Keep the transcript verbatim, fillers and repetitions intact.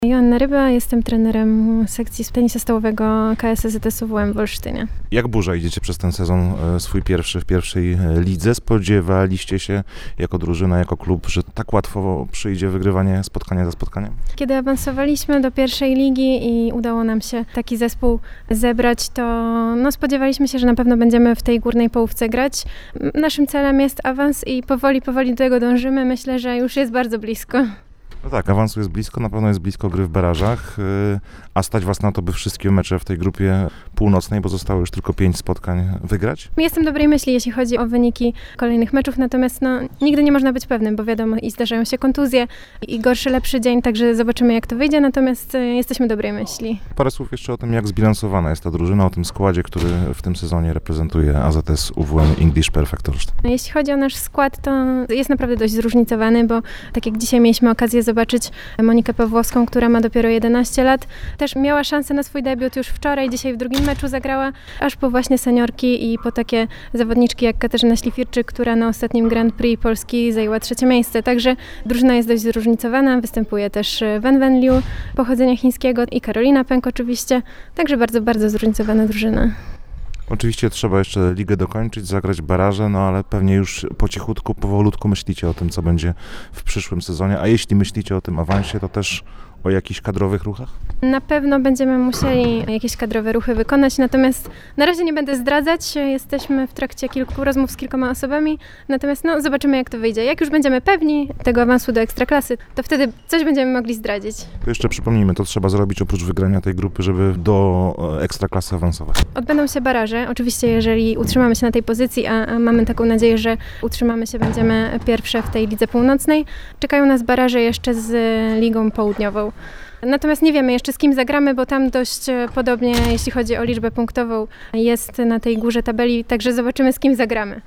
Joanna Ryba, jestem trenerem sekcji tenisa stołowego K S Z S U W M w Olsztynie. Jak burza idziecie przez ten sezon swój pierwszy w pierwszej lidze? Spodziewaliście się jako drużyna, jako klub, że tak łatwo przyjdzie wygrywanie spotkania za spotkaniem? Kiedy awansowaliśmy do pierwszej ligi i udało nam się taki zespół zebrać, to no, spodziewaliśmy się, że na pewno będziemy w tej górnej połówce grać. Naszym celem jest awans i powoli, powoli do tego dążymy. Myślę, że już jest bardzo blisko. No tak, awansu jest blisko, na pewno jest blisko gry w barażach, a stać was na to, by wszystkie mecze w tej grupie północnej, bo zostało już tylko pięć spotkań, wygrać? Jestem dobrej myśli, jeśli chodzi o wyniki kolejnych meczów, natomiast no, nigdy nie można być pewnym, bo wiadomo, i zdarzają się kontuzje i gorszy, lepszy dzień, także zobaczymy, jak to wyjdzie, natomiast jesteśmy dobrej myśli. Parę słów jeszcze o tym, jak zbilansowana jest ta drużyna, o tym składzie, który w tym sezonie reprezentuje A Z S U W M English Perfect Olsztyn. Jeśli chodzi o nasz skład, to jest naprawdę dość zróżnicowany, bo tak jak dzisiaj mieliśmy okazję zobaczyć Monikę Pawłowską, która ma dopiero jedenaście lat, też miała szansę na swój debiut już wczoraj, dzisiaj w drugim meczu zagrała, aż po właśnie seniorki i po takie zawodniczki jak Katarzyna Ślifirczyk, która na ostatnim Grand Prix Polski zajęła trzecie miejsce. Także drużyna jest dość zróżnicowana, występuje też Wen Wen Liu, pochodzenia chińskiego i Karolina Pęk oczywiście, także bardzo, bardzo zróżnicowana drużyna. Oczywiście trzeba jeszcze ligę dokończyć, zagrać baraże, no ale pewnie już po cichutku, powolutku myślicie o tym, co będzie w przyszłym sezonie, a jeśli myślicie o tym awansie, to też o jakichś kadrowych ruchach? Na pewno będziemy musieli jakieś kadrowe ruchy wykonać, natomiast na razie nie będę zdradzać, jesteśmy w trakcie kilku rozmów z kilkoma osobami, natomiast no, zobaczymy, jak to wyjdzie. Jak już będziemy pewni tego awansu do Ekstraklasy, to wtedy coś będziemy mogli zdradzić. To jeszcze przypomnijmy, to trzeba zrobić oprócz wygrania tej grupy, żeby do Ekstraklasy awansować. Odbędą się baraże, oczywiście jeżeli utrzymamy się na tej pozycji, a, a mamy taką nadzieję, że utrzymamy się, będziemy pierwsze w tej Lidze Północnej. Czekają nas baraże jeszcze z Ligą Południową. Natomiast nie wiemy jeszcze, z kim zagramy, bo tam dość podobnie, jeśli chodzi o liczbę punktową, jest na tej górze tabeli, także zobaczymy, z kim zagramy.